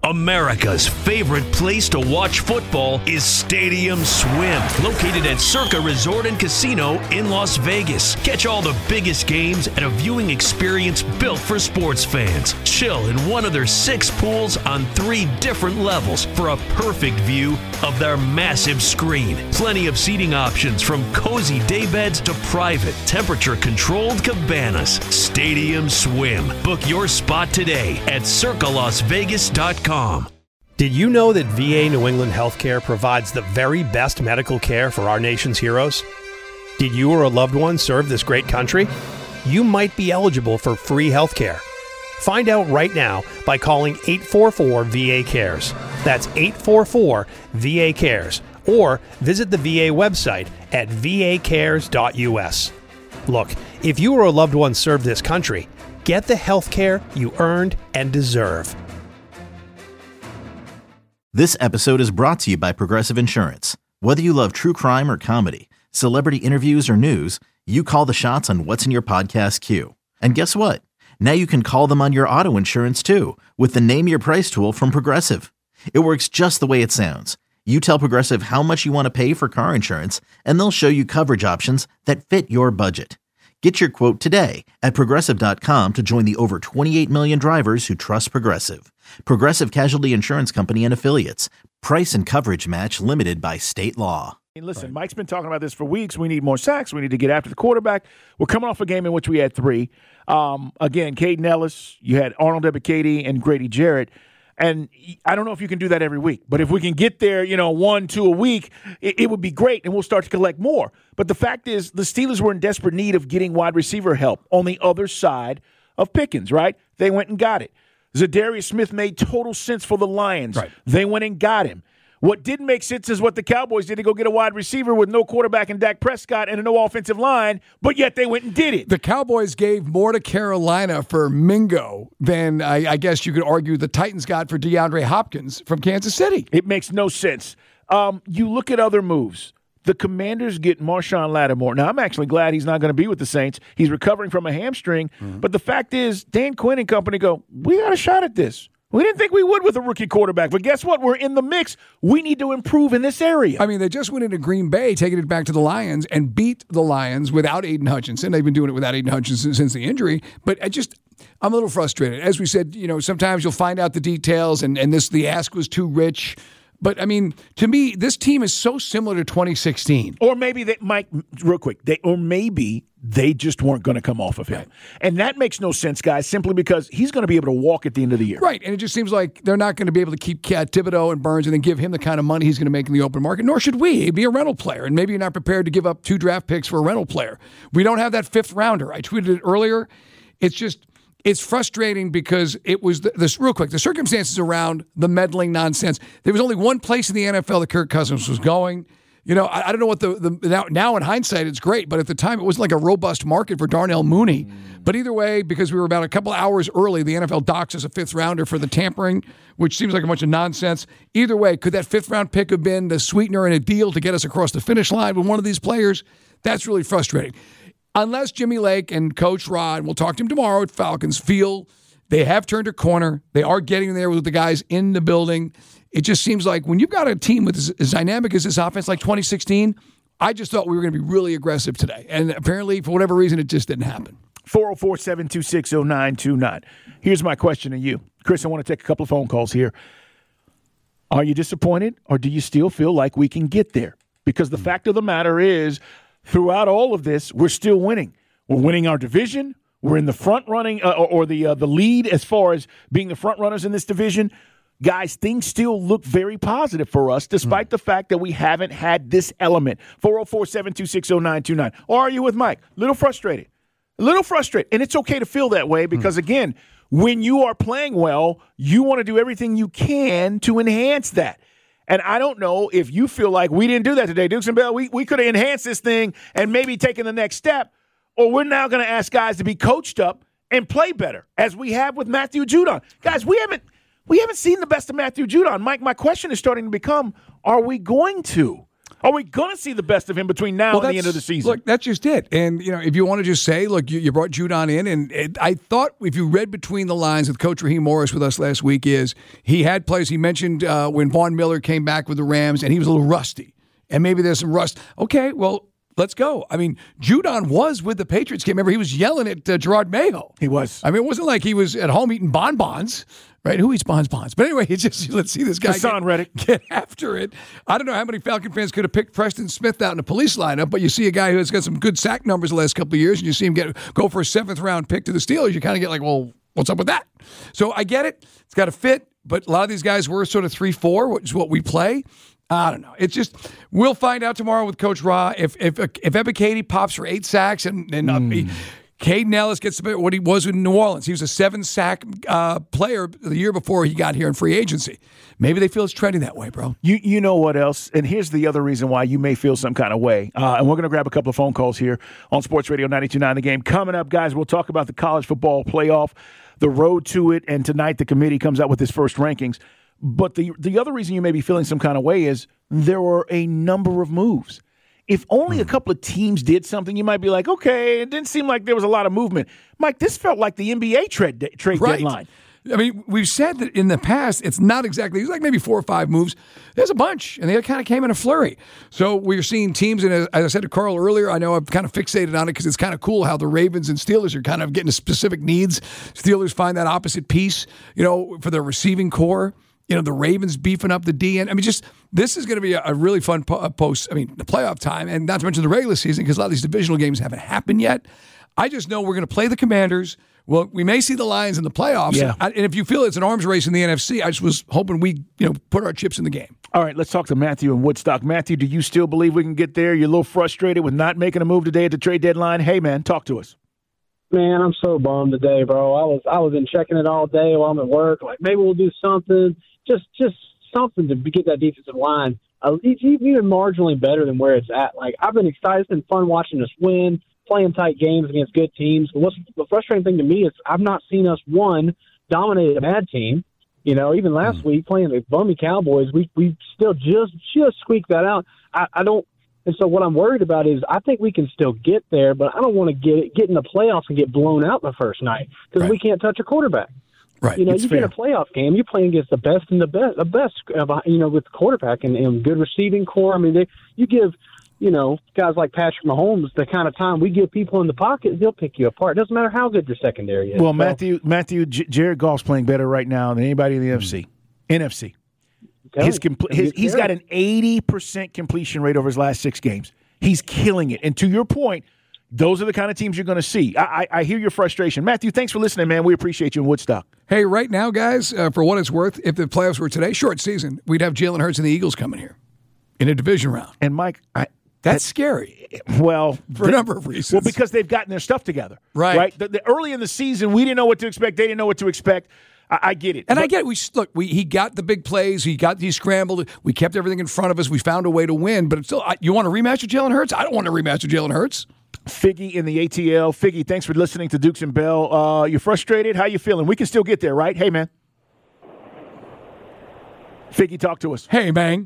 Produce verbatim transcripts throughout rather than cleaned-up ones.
America's favorite place to watch football is Stadium Swim, located at Circa Resort and Casino in Las Vegas. Catch all the biggest games at a viewing experience built for sports fans. Chill in one of their six pools on three different levels for a perfect view of their massive screen. Plenty of seating options from cozy daybeds to private, temperature-controlled cabanas. Stadium Swim. Book your spot today at circa las vegas dot com. Did you know that V A New England Healthcare provides the very best medical care for our nation's heroes? Did you or a loved one serve this great country? You might be eligible for free health care. Find out right now by calling eight four four V A cares. That's eight four four V A cares. Or visit the V A website at v a cares dot u s. Look, if you or a loved one served this country, get the health care you earned and deserve. This episode is brought to you by Progressive Insurance. Whether you love true crime or comedy, celebrity interviews or news, you call the shots on what's in your podcast queue. And guess what? Now you can call them on your auto insurance too with the Name Your Price tool from Progressive. It works just the way it sounds. You tell Progressive how much you want to pay for car insurance, and they'll show you coverage options that fit your budget. Get your quote today at progressive dot com to join the over twenty-eight million drivers who trust Progressive. Progressive Casualty Insurance Company and Affiliates. Price and coverage match limited by state law. Listen, right. Mike's been talking about this for weeks. We need more sacks. We need to get after the quarterback. We're coming off a game in which we had three. Um, again, Caden Ellis, you had Arnold Ebiketie and Grady Jarrett. And I don't know if you can do that every week, but if we can get there, you know, one, two a week, it, it would be great, and we'll start to collect more. But the fact is, the Steelers were in desperate need of getting wide receiver help on the other side of Pickens, right? They went and got it. Zadarius Smith made total sense for the Lions. Right. They went and got him. What didn't make sense is what the Cowboys did to go get a wide receiver with no quarterback and Dak Prescott and a no offensive line, but yet they went and did it. The Cowboys gave more to Carolina for Mingo than I, I guess you could argue the Titans got for DeAndre Hopkins from Kansas City. It makes no sense. Um, you look at other moves. The Commanders get Marshawn Lattimore. Now, I'm actually glad he's not going to be with the Saints. He's recovering from a hamstring. Mm-hmm. But the fact is, Dan Quinn and company go, we got a shot at this. We didn't think we would with a rookie quarterback, but guess what? We're in the mix. We need to improve in this area. I mean, they just went into Green Bay, taking it back to the Lions, and beat the Lions without Aiden Hutchinson. They've been doing it without Aiden Hutchinson since the injury. But I just, I'm a little frustrated. As we said, you know, sometimes you'll find out the details, and, and this the ask was too rich. But, I mean, to me, this team is so similar to twenty sixteen. Or maybe they, Mike, real quick, they, or maybe they just weren't going to come off of him. Right. And that makes no sense, guys, simply because he's going to be able to walk at the end of the year. Right, and it just seems like they're not going to be able to keep Thibodeau and Burns and then give him the kind of money he's going to make in the open market, nor should we. He'd be a rental player, and maybe you're not prepared to give up two draft picks for a rental player. We don't have that fifth rounder. I tweeted it earlier. It's just... It's frustrating because it was the, this real quick. The circumstances around the meddling nonsense. There was only one place in the N F L that Kirk Cousins was going. You know, I, I don't know what the, the now, now in hindsight it's great, but at the time it wasn't like a robust market for Darnell Mooney. Mm. But either way, because we were about a couple hours early, the N F L docks us a fifth rounder for the tampering, which seems like a bunch of nonsense. Either way, could that fifth round pick have been the sweetener in a deal to get us across the finish line with one of these players? That's really frustrating. Unless Jimmy Lake and Coach Rod, we'll talk to him tomorrow at Falcons, feel they have turned a corner. They are getting there with the guys in the building. It just seems like when you've got a team with as, as dynamic as this offense like twenty sixteen, I just thought we were going to be really aggressive today. And apparently, for whatever reason, it just didn't happen. four oh four, seven two six, oh nine two nine. Here's my question to you. Chris, I want to take a couple of phone calls here. Are you disappointed, or do you still feel like we can get there? Because the mm-hmm. fact of the matter is, throughout all of this, we're still winning. We're winning our division. We're in the front running uh, or, or the uh, the lead as far as being the front runners in this division. Guys, things still look very positive for us, despite mm. the fact that we haven't had this element. four oh four, seven two six, oh nine two nine. Or are you with Mike? A little frustrated. A little frustrated. And it's okay to feel that way because, mm. again, when you are playing well, you want to do everything you can to enhance that. And I don't know if you feel like we didn't do that today, Dukes and Bell. We, we could have enhanced this thing and maybe taken the next step, or we're now going to ask guys to be coached up and play better, as we have with Matthew Judon. Guys, we haven't – We haven't seen the best of Matthew Judon. Mike, my question is starting to become, are we going to? Are we going to see the best of him between now well, and the end of the season? Look, that's just it. And, you know, if you want to just say, look, you, you brought Judon in, and it, I thought if you read between the lines with Coach Raheem Morris with us last week is he had players. He mentioned uh, when Von Miller came back with the Rams, and he was a little rusty. And maybe there's some rust. Okay, well, let's go. I mean, Judon was with the Patriots game. Remember, he was yelling at uh, Gerard Mayo. He was. I mean, it wasn't like he was at home eating bonbons. Right? Who eats bonbons? But anyway, it's just let's see this guy Hassan get, Reddick. get after it. I don't know how many Falcon fans could have picked Preston Smith out in a police lineup, but you see a guy who has got some good sack numbers the last couple of years, and you see him get go for a seventh round pick to the Steelers. You kind of get like, well, what's up with that? So I get it. It's got to fit, but a lot of these guys were sort of three four, which is what we play. I don't know. It's just we'll find out tomorrow with Coach Ra if if if Ebiketie pops for eight sacks and and. Mm. Uh, Caden Ellis gets what he was in New Orleans. He was a seven-sack uh, player the year before he got here in free agency. Maybe they feel it's trending that way, bro. You you know what else? And here's the other reason why you may feel some kind of way. Uh, and we're going to grab a couple of phone calls here on Sports Radio ninety-two point nine The Game. Coming up, guys, we'll talk about the college football playoff, the road to it, and tonight the committee comes out with its first rankings. But the the other reason you may be feeling some kind of way is there were a number of moves. If only a couple of teams did something, you might be like, okay, it didn't seem like there was a lot of movement. Mike, this felt like the N B A trade, de- trade right. deadline. I mean, we've said that in the past, it's not exactly, it's like maybe four or five moves. There's a bunch, and they kind of came in a flurry. So we're seeing teams, and as I said to Carl earlier, I know I've kind of fixated on it because it's kind of cool how the Ravens and Steelers are kind of getting specific needs. Steelers find that opposite piece, you know, for their receiving core. You know, the Ravens beefing up the D N. I mean, just this is going to be a, a really fun po- post. I mean, the playoff time, and not to mention the regular season because a lot of these divisional games haven't happened yet. I just know we're going to play the Commanders. Well, we may see the Lions in the playoffs. Yeah. And, and if you feel it's an arms race in the N F C, I just was hoping we, you know, put our chips in the game. All right, let's talk to Matthew in Woodstock. Matthew, do you still believe we can get there? You're a little frustrated with not making a move today at the trade deadline. Hey, man, talk to us. Man, I'm so bummed today, bro. I was I was in checking it all day while I'm at work. Like, maybe we'll do something. Just just something to get that defensive line uh, even marginally better than where it's at. Like, I've been excited. It's been fun watching us win, playing tight games against good teams. But what's the frustrating thing to me is I've not seen us, one, dominate a bad team. You know, even last mm. week playing the bummy Cowboys, we we still just just squeaked that out. I, I don't. And so what I'm worried about is I think we can still get there, but I don't want to get get in the playoffs and get blown out the first night because right. we can't touch a quarterback. Right. You know, it's you fair. get a playoff game, you're playing against the best and the best, the best, uh, you know, with the quarterback and, and good receiving core. I mean, they, you give, you know, guys like Patrick Mahomes the kind of time we give people in the pocket, they'll pick you apart. It doesn't matter how good your secondary is. Well, so, Matthew, Matthew, J- Jared Goff's playing better right now than anybody in the mm-hmm. N F C. N F C. His compl- his, he's got an eighty percent completion rate over his last six games. He's killing it. And to your point, those are the kind of teams you're going to see. I, I, I hear your frustration. Matthew, thanks for listening, man. We appreciate you in Woodstock. Hey, right now, guys, uh, for what it's worth, if the playoffs were today, short season, we'd have Jalen Hurts and the Eagles coming here in a division round. And, Mike, I, that's scary. Well, for a number of reasons. Well, because they've gotten their stuff together. Right. Right. The, the, early in the season, we didn't know what to expect. They didn't know what to expect. I, I get it. And but, I get it. We look. We he got the big plays. He got these scrambled. We kept everything in front of us. We found a way to win. But it's still, I, you want to rematch with Jalen Hurts? I don't want to rematch with Jalen Hurts. Figgy in the A T L. Figgy, thanks for listening to Dukes and Bell. Uh, you're frustrated? How you feeling? We can still get there, right? Hey, man. Figgy, talk to us. Hey, man.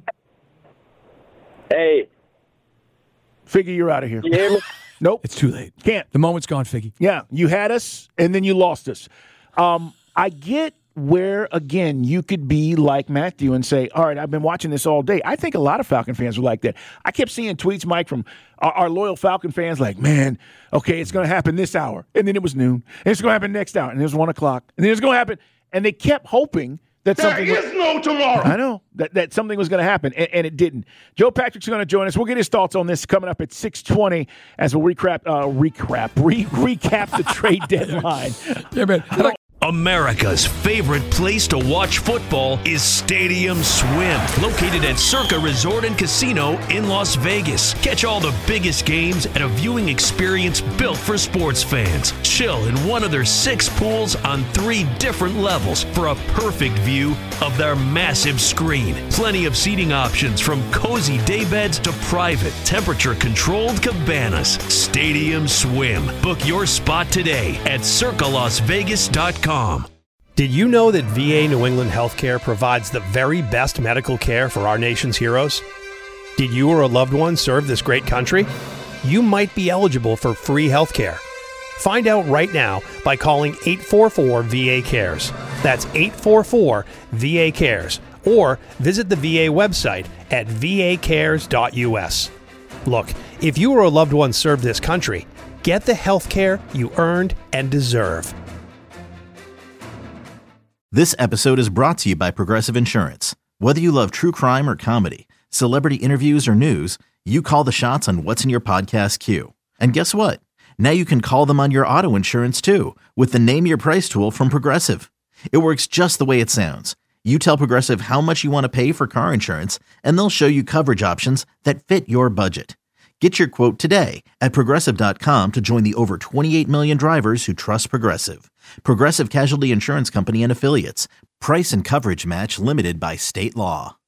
Hey. Figgy, you're out of here. Can you hear me? Nope. It's too late. Can't. The moment's gone, Figgy. Yeah, you had us, and then you lost us. Um, I get where, again, you could be like Matthew and say, all right, I've been watching this all day. I think a lot of Falcon fans are like that. I kept seeing tweets, Mike, from our, our loyal Falcon fans like, man, okay, it's going to happen this hour. And then it was noon. And it's going to happen next hour. And it was one o'clock. And then it's going to happen. And they kept hoping that there something is was, no tomorrow. I know, that, that something was going to happen, and, and it didn't. Joe Patrick's going to join us. We'll get his thoughts on this coming up at six twenty as we'll recap, uh, recap, re- recap the trade deadline. Yeah, man. America's favorite place to watch football is Stadium Swim, located at Circa Resort and Casino in Las Vegas. Catch all the biggest games at a viewing experience built for sports fans. Chill in one of their six pools on three different levels for a perfect view of their massive screen. Plenty of seating options from cozy daybeds to private, temperature-controlled cabanas. Stadium Swim. Book your spot today at circa las vegas dot com. Did you know that V A New England Healthcare provides the very best medical care for our nation's heroes? Did you or a loved one serve this great country? You might be eligible for free health care. Find out right now by calling eight four four V A cares. That's eight four four V A cares. Or visit the V A website at v a cares dot u s. Look, if you or a loved one served this country, get the health care you earned and deserve. This episode is brought to you by Progressive Insurance. Whether you love true crime or comedy, celebrity interviews or news, you call the shots on what's in your podcast queue. And guess what? Now you can call them on your auto insurance too with the Name Your Price tool from Progressive. It works just the way it sounds. You tell Progressive how much you want to pay for car insurance, and they'll show you coverage options that fit your budget. Get your quote today at Progressive dot com to join the over twenty-eight million drivers who trust Progressive. Progressive Casualty Insurance Company and Affiliates. Price and coverage match limited by state law.